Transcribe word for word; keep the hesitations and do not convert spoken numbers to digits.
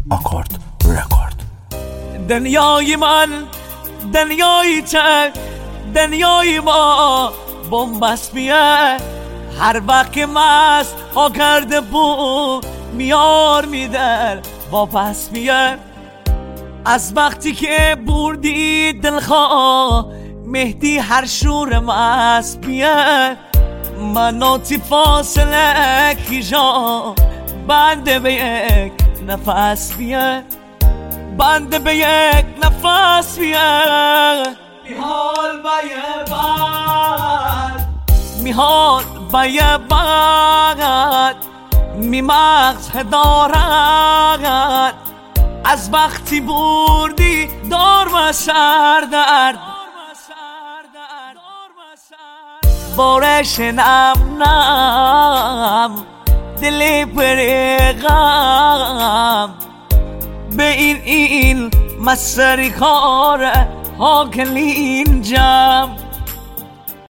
آکورد رکورد. دنیای من، دنیای چه، دنیای ما بنبست میه. هر وقت که مست ها کرده بود میار میدر واپس میه. از وقتی که بردی دلخواه مهدی هر شور مست میه. مناتی فاصله کیجا بنده به یک نفس میه. بنده به یک نفس میه. میحال با یه بند، میحال با یه بند، میمغز دارد. از وقتی بردی دار و سردرد، بارش نم نم دل پرغم. به این این مسری کاره ها کلین جم.